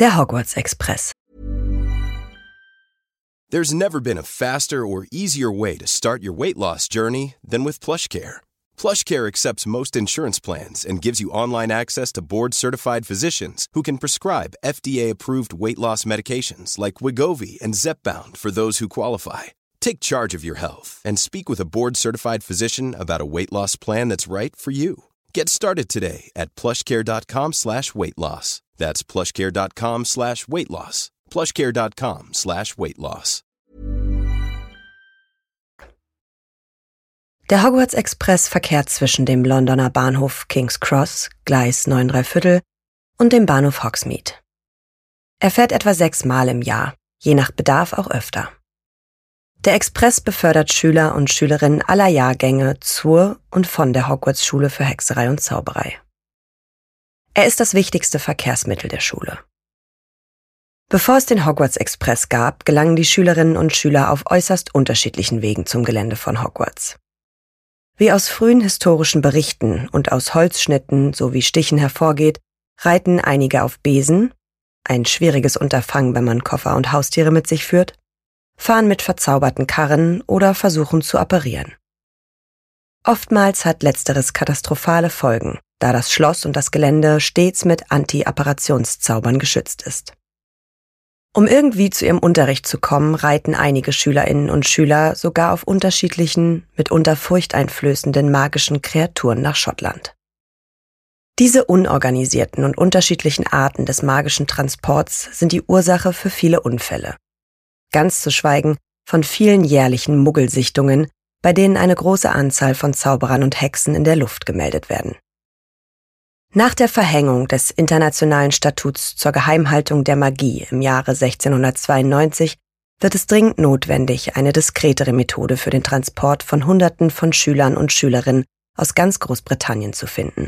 Der Hogwarts Express. There's never been a faster or easier way to start your weight loss journey than with PlushCare. PlushCare accepts most insurance plans and gives you online access to board-certified physicians who can prescribe FDA-approved weight loss medications like Wegovy and Zepbound for those who qualify. Take charge of your health and speak with a board-certified physician about a weight loss plan that's right for you. Get started today at plushcare.com/weightloss. That's plushcare.com/weightloss. plushcare.com/weightloss. Der Hogwarts Express verkehrt zwischen dem Londoner Bahnhof King's Cross, Gleis 9 3/4, und dem Bahnhof Hogsmeade. Er fährt etwa 6 Mal im Jahr, je nach Bedarf auch öfter. Der Express befördert Schüler und Schülerinnen aller Jahrgänge zur und von der Hogwarts-Schule für Hexerei und Zauberei. Er ist das wichtigste Verkehrsmittel der Schule. Bevor es den Hogwarts Express gab, gelangen die Schülerinnen und Schüler auf äußerst unterschiedlichen Wegen zum Gelände von Hogwarts. Wie aus frühen historischen Berichten und aus Holzschnitten sowie Stichen hervorgeht, reiten einige auf Besen, ein schwieriges Unterfangen, wenn man Koffer und Haustiere mit sich führt, fahren mit verzauberten Karren oder versuchen zu apparieren. Oftmals hat letzteres katastrophale Folgen, da das Schloss und das Gelände stets mit Anti-Apparationszaubern geschützt ist. Um irgendwie zu ihrem Unterricht zu kommen, reiten einige Schülerinnen und Schüler sogar auf unterschiedlichen, mitunter furchteinflößenden magischen Kreaturen nach Schottland. Diese unorganisierten und unterschiedlichen Arten des magischen Transports sind die Ursache für viele Unfälle. Ganz zu schweigen von vielen jährlichen Muggelsichtungen, bei denen eine große Anzahl von Zauberern und Hexen in der Luft gemeldet werden. Nach der Verhängung des Internationalen Statuts zur Geheimhaltung der Magie im Jahre 1692 wird es dringend notwendig, eine diskretere Methode für den Transport von Hunderten von Schülern und Schülerinnen aus ganz Großbritannien zu finden.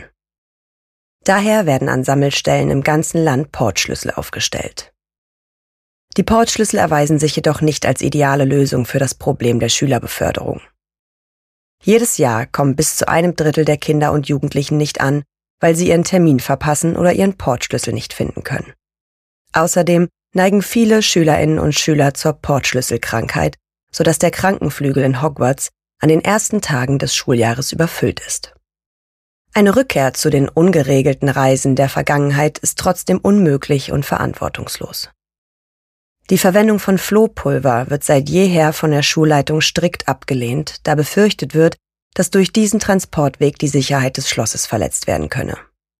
Daher werden an Sammelstellen im ganzen Land Portschlüssel aufgestellt. Die Portschlüssel erweisen sich jedoch nicht als ideale Lösung für das Problem der Schülerbeförderung. Jedes Jahr kommen bis zu 1/3 der Kinder und Jugendlichen nicht an, weil sie ihren Termin verpassen oder ihren Portschlüssel nicht finden können. Außerdem neigen viele Schülerinnen und Schüler zur Portschlüsselkrankheit, sodass der Krankenflügel in Hogwarts an den ersten Tagen des Schuljahres überfüllt ist. Eine Rückkehr zu den ungeregelten Reisen der Vergangenheit ist trotzdem unmöglich und verantwortungslos. Die Verwendung von Flohpulver wird seit jeher von der Schulleitung strikt abgelehnt, da befürchtet wird, dass durch diesen Transportweg die Sicherheit des Schlosses verletzt werden könne.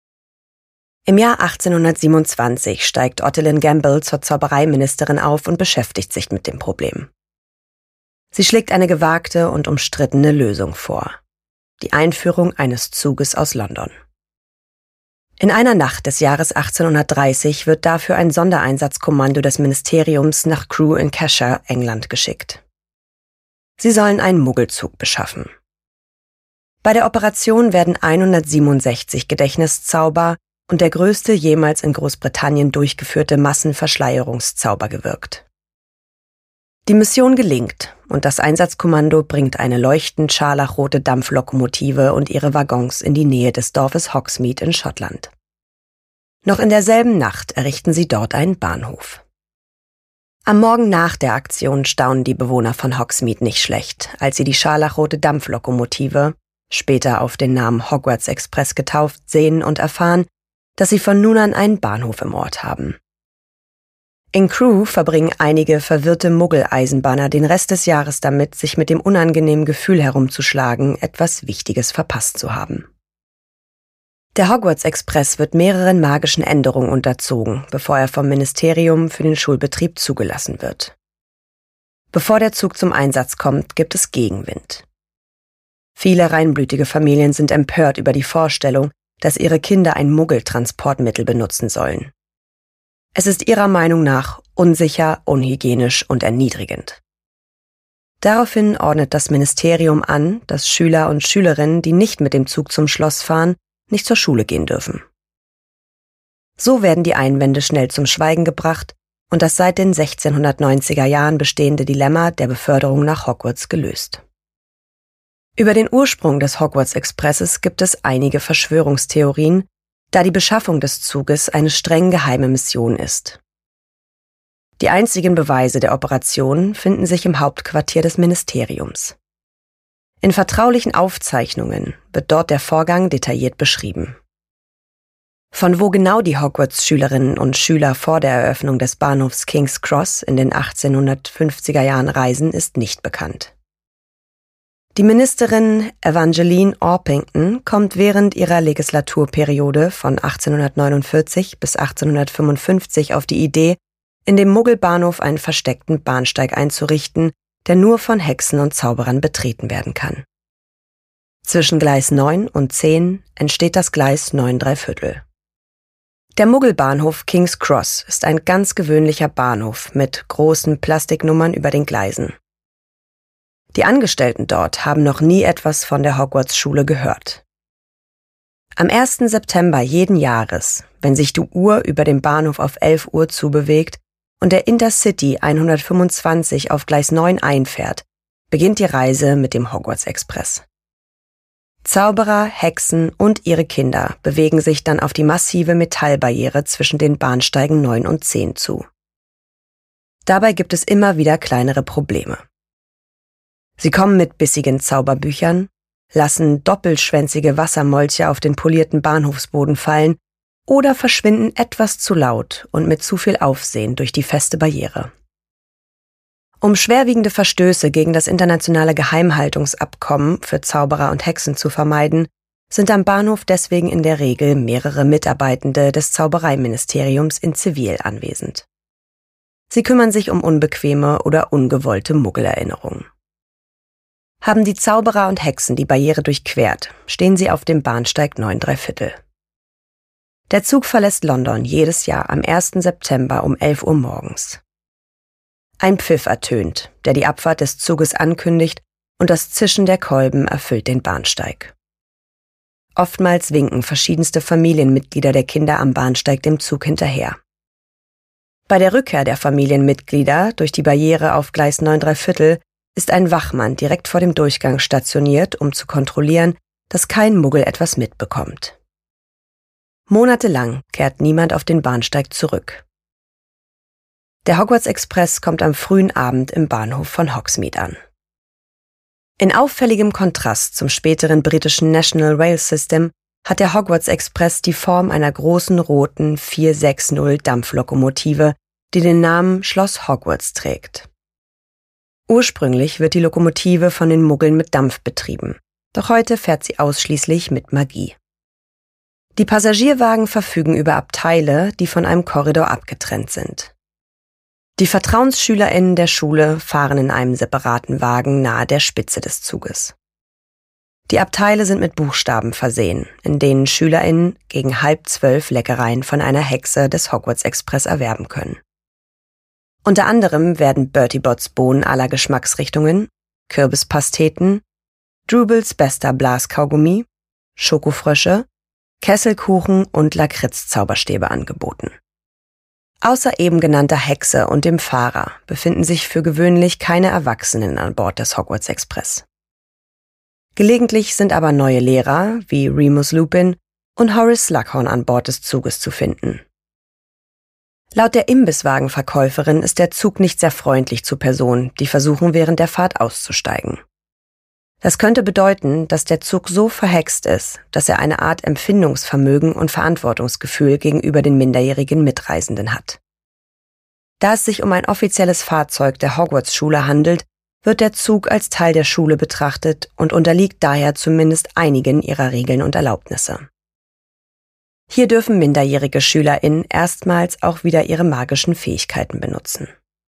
Im Jahr 1827 steigt Ottolin Gamble zur Zaubereiministerin auf und beschäftigt sich mit dem Problem. Sie schlägt eine gewagte und umstrittene Lösung vor: die Einführung eines Zuges aus London. In einer Nacht des Jahres 1830 wird dafür ein Sondereinsatzkommando des Ministeriums nach Crewe in Cheshire, England, geschickt. Sie sollen einen Muggelzug beschaffen. Bei der Operation werden 167 Gedächtniszauber und der größte jemals in Großbritannien durchgeführte Massenverschleierungszauber gewirkt. Die Mission gelingt und das Einsatzkommando bringt eine leuchtend scharlachrote Dampflokomotive und ihre Waggons in die Nähe des Dorfes Hogsmeade in Schottland. Noch in derselben Nacht errichten sie dort einen Bahnhof. Am Morgen nach der Aktion staunen die Bewohner von Hogsmeade nicht schlecht, als sie die scharlachrote Dampflokomotive, später auf den Namen Hogwarts Express getauft, sehen und erfahren, dass sie von nun an einen Bahnhof im Ort haben. In Crewe verbringen einige verwirrte Muggel-Eisenbahner den Rest des Jahres damit, sich mit dem unangenehmen Gefühl herumzuschlagen, etwas Wichtiges verpasst zu haben. Der Hogwarts Express wird mehreren magischen Änderungen unterzogen, bevor er vom Ministerium für den Schulbetrieb zugelassen wird. Bevor der Zug zum Einsatz kommt, gibt es Gegenwind. Viele reinblütige Familien sind empört über die Vorstellung, dass ihre Kinder ein Muggeltransportmittel benutzen sollen. Es ist ihrer Meinung nach unsicher, unhygienisch und erniedrigend. Daraufhin ordnet das Ministerium an, dass Schüler und Schülerinnen, die nicht mit dem Zug zum Schloss fahren, nicht zur Schule gehen dürfen. So werden die Einwände schnell zum Schweigen gebracht und das seit den 1690er Jahren bestehende Dilemma der Beförderung nach Hogwarts gelöst. Über den Ursprung des Hogwarts Expresses gibt es einige Verschwörungstheorien, da die Beschaffung des Zuges eine streng geheime Mission ist Die einzigen Beweise der Operation finden sich im Hauptquartier des Ministeriums. In vertraulichen Aufzeichnungen wird dort der Vorgang detailliert beschrieben. Von wo genau die Hogwarts-Schülerinnen und Schüler vor der Eröffnung des Bahnhofs King's Cross in den 1850er Jahren reisen, ist nicht bekannt. Die Ministerin Evangeline Orpington kommt während ihrer Legislaturperiode von 1849 bis 1855 auf die Idee, in dem Muggelbahnhof einen versteckten Bahnsteig einzurichten, der nur von Hexen und Zauberern betreten werden kann. Zwischen Gleis 9 und 10 entsteht das Gleis 9¾ Der Muggelbahnhof King's Cross ist ein ganz gewöhnlicher Bahnhof mit großen Plastiknummern über den Gleisen. Die Angestellten dort haben noch nie etwas von der Hogwarts-Schule gehört. Am 1. September jeden Jahres, wenn sich die Uhr über dem Bahnhof auf 11 Uhr zubewegt und der Intercity 125 auf Gleis 9 einfährt, beginnt die Reise mit dem Hogwarts-Express. Zauberer, Hexen und ihre Kinder bewegen sich dann auf die massive Metallbarriere zwischen den Bahnsteigen 9 und 10 zu. Dabei gibt es immer wieder kleinere Probleme. Sie kommen mit bissigen Zauberbüchern, lassen doppelschwänzige Wassermolche auf den polierten Bahnhofsboden fallen oder verschwinden etwas zu laut und mit zu viel Aufsehen durch die feste Barriere. Um schwerwiegende Verstöße gegen das internationale Geheimhaltungsabkommen für Zauberer und Hexen zu vermeiden, sind am Bahnhof deswegen in der Regel mehrere Mitarbeitende des Zaubereiministeriums in Zivil anwesend. Sie kümmern sich um unbequeme oder ungewollte Muggelerinnerungen. Haben die Zauberer und Hexen die Barriere durchquert, stehen sie auf dem Bahnsteig 9¾ Der Zug verlässt London jedes Jahr am 1. September um 11 Uhr morgens. Ein Pfiff ertönt, der die Abfahrt des Zuges ankündigt, und das Zischen der Kolben erfüllt den Bahnsteig. Oftmals winken verschiedenste Familienmitglieder der Kinder am Bahnsteig dem Zug hinterher. Bei der Rückkehr der Familienmitglieder durch die Barriere auf Gleis 9¾ ist ein Wachmann direkt vor dem Durchgang stationiert, um zu kontrollieren, dass kein Muggel etwas mitbekommt. Monatelang kehrt niemand auf den Bahnsteig zurück. Der Hogwarts-Express kommt am frühen Abend im Bahnhof von Hogsmeade an. In auffälligem Kontrast zum späteren britischen National Rail System hat der Hogwarts-Express die Form einer großen roten 460-Dampflokomotive, die den Namen Schloss Hogwarts trägt. Ursprünglich wird die Lokomotive von den Muggeln mit Dampf betrieben, doch heute fährt sie ausschließlich mit Magie. Die Passagierwagen verfügen über Abteile, die von einem Korridor abgetrennt sind. Die VertrauensschülerInnen der Schule fahren in einem separaten Wagen nahe der Spitze des Zuges. Die Abteile sind mit Buchstaben versehen, in denen SchülerInnen gegen 11:30 Leckereien von einer Hexe des Hogwarts-Express erwerben können. Unter anderem werden Bertie Botts Bohnen aller Geschmacksrichtungen, Kürbispasteten, Drubels bester Blaskaugummi, Schokofrösche, Kesselkuchen und Lakritz-Zauberstäbe angeboten. Außer eben genannter Hexe und dem Fahrer befinden sich für gewöhnlich keine Erwachsenen an Bord des Hogwarts-Express. Gelegentlich sind aber neue Lehrer wie Remus Lupin und Horace Slughorn an Bord des Zuges zu finden. Laut der Imbisswagenverkäuferin ist der Zug nicht sehr freundlich zu Personen, die versuchen, während der Fahrt auszusteigen. Das könnte bedeuten, dass der Zug so verhext ist, dass er eine Art Empfindungsvermögen und Verantwortungsgefühl gegenüber den minderjährigen Mitreisenden hat. Da es sich um ein offizielles Fahrzeug der Hogwarts-Schule handelt, wird der Zug als Teil der Schule betrachtet und unterliegt daher zumindest einigen ihrer Regeln und Erlaubnisse. Hier dürfen minderjährige SchülerInnen erstmals auch wieder ihre magischen Fähigkeiten benutzen.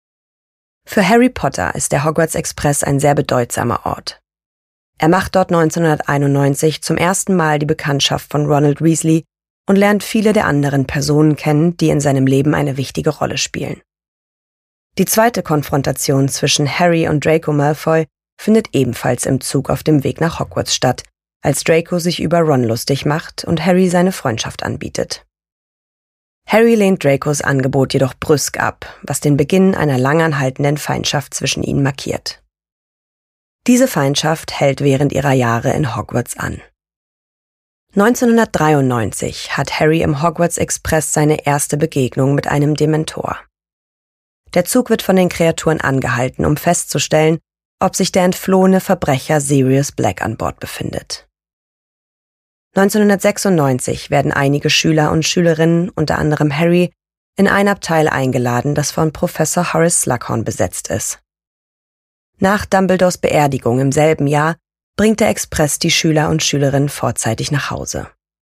Für Harry Potter ist der Hogwarts-Express ein sehr bedeutsamer Ort. Er macht dort 1991 zum ersten Mal die Bekanntschaft von Ronald Weasley und lernt viele der anderen Personen kennen, die in seinem Leben eine wichtige Rolle spielen. Die zweite Konfrontation zwischen Harry und Draco Malfoy findet ebenfalls im Zug auf dem Weg nach Hogwarts statt, als Draco sich über Ron lustig macht und Harry seine Freundschaft anbietet. Harry lehnt Dracos Angebot jedoch brüsk ab, was den Beginn einer lang anhaltenden Feindschaft zwischen ihnen markiert. Diese Feindschaft hält während ihrer Jahre in Hogwarts an. 1993 hat Harry im Hogwarts Express seine erste Begegnung mit einem Dementor. Der Zug wird von den Kreaturen angehalten, um festzustellen, ob sich der entflohene Verbrecher Sirius Black an Bord befindet. 1996 werden einige Schüler und Schülerinnen, unter anderem Harry, in ein Abteil eingeladen, das von Professor Horace Slughorn besetzt ist. Nach Dumbledores Beerdigung im selben Jahr bringt der Express die Schüler und Schülerinnen vorzeitig nach Hause.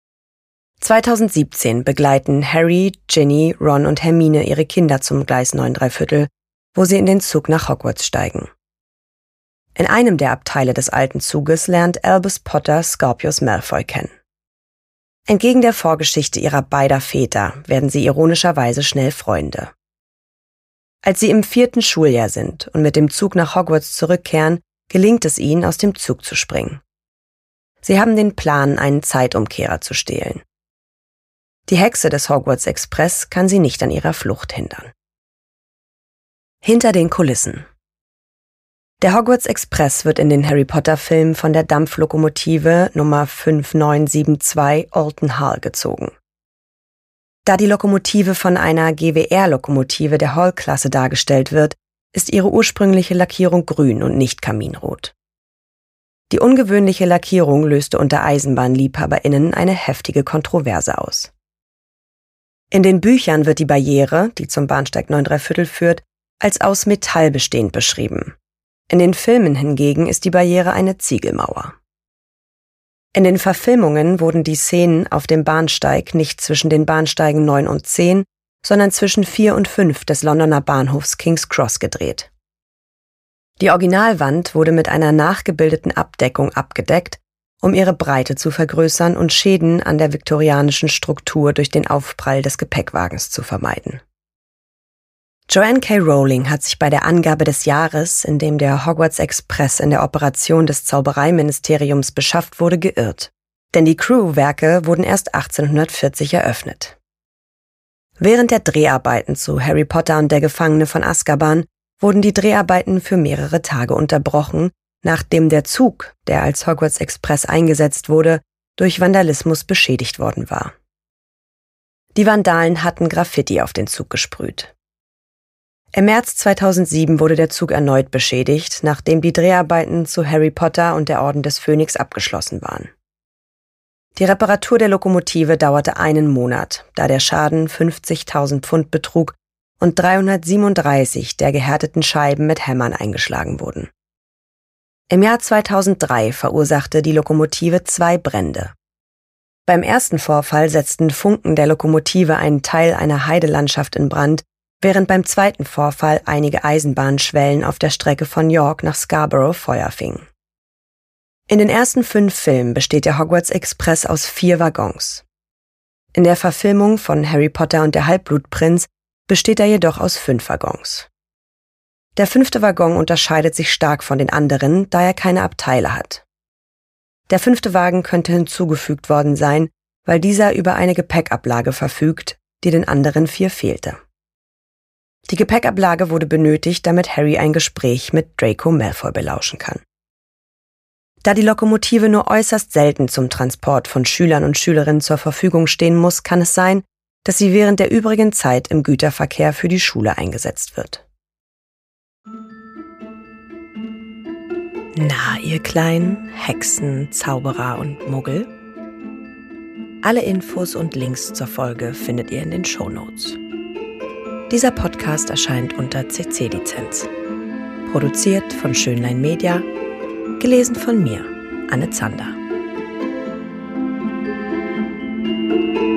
2017 begleiten Harry, Ginny, Ron und Hermine ihre Kinder zum Gleis 9 3/4, wo sie in den Zug nach Hogwarts steigen. In einem der Abteile des alten Zuges lernt Albus Potter Scorpius Malfoy kennen. Entgegen der Vorgeschichte ihrer beider Väter werden sie ironischerweise schnell Freunde. Als sie im 4. Schuljahr sind und mit dem Zug nach Hogwarts zurückkehren, gelingt es ihnen, aus dem Zug zu springen. Sie haben den Plan, einen Zeitumkehrer zu stehlen. Die Hexe des Hogwarts Express kann sie nicht an ihrer Flucht hindern. Hinter den Kulissen. Der Hogwarts Express wird in den Harry-Potter-Filmen von der Dampflokomotive Nummer 5972 Alton Hall gezogen. Da die Lokomotive von einer GWR-Lokomotive der Hall-Klasse dargestellt wird, ist ihre ursprüngliche Lackierung grün und nicht kaminrot. Die ungewöhnliche Lackierung löste unter EisenbahnliebhaberInnen eine heftige Kontroverse aus. In den Büchern wird die Barriere, die zum Bahnsteig 9 3/4 führt, als aus Metall bestehend beschrieben. In den Filmen hingegen ist die Barriere eine Ziegelmauer. In den Verfilmungen wurden die Szenen auf dem Bahnsteig nicht zwischen den Bahnsteigen 9 und 10, sondern zwischen 4 und 5 des Londoner Bahnhofs King's Cross gedreht. Die Originalwand wurde mit einer nachgebildeten Abdeckung abgedeckt, um ihre Breite zu vergrößern und Schäden an der viktorianischen Struktur durch den Aufprall des Gepäckwagens zu vermeiden. Joanne K. Rowling hat sich bei der Angabe des Jahres, in dem der Hogwarts Express in der Operation des Zaubereiministeriums beschafft wurde, geirrt. Denn die Crew-Werke wurden erst 1840 eröffnet. Während der Dreharbeiten zu Harry Potter und der Gefangene von Azkaban wurden die Dreharbeiten für mehrere Tage unterbrochen, nachdem der Zug, der als Hogwarts Express eingesetzt wurde, durch Vandalismus beschädigt worden war. Die Vandalen hatten Graffiti auf den Zug gesprüht. Im März 2007 wurde der Zug erneut beschädigt, nachdem die Dreharbeiten zu Harry Potter und der Orden des Phönix abgeschlossen waren. Die Reparatur der Lokomotive dauerte einen Monat, da der Schaden 50.000 Pfund betrug und 337 der gehärteten Scheiben mit Hämmern eingeschlagen wurden. Im Jahr 2003 verursachte die Lokomotive 2 Brände. Beim ersten Vorfall setzten Funken der Lokomotive einen Teil einer Heidelandschaft in Brand, während beim zweiten Vorfall einige Eisenbahnschwellen auf der Strecke von York nach Scarborough Feuer fingen. In den ersten 5 Filmen besteht der Hogwarts Express aus 4 Waggons. In der Verfilmung von Harry Potter und der Halbblutprinz besteht er jedoch aus 5 Waggons. Der 5. Waggon unterscheidet sich stark von den anderen, da er keine Abteile hat. Der 5. Wagen könnte hinzugefügt worden sein, weil dieser über eine Gepäckablage verfügt, die den anderen 4 fehlte. Die Gepäckablage wurde benötigt, damit Harry ein Gespräch mit Draco Malfoy belauschen kann. Da die Lokomotive nur äußerst selten zum Transport von Schülern und Schülerinnen zur Verfügung stehen muss, kann es sein, dass sie während der übrigen Zeit im Güterverkehr für die Schule eingesetzt wird. Na, ihr kleinen Hexen, Zauberer und Muggel? Alle Infos und Links zur Folge findet ihr in den Shownotes. Dieser Podcast erscheint unter CC-Lizenz. Produziert von Schönlein Media, gelesen von mir, Anne Zander.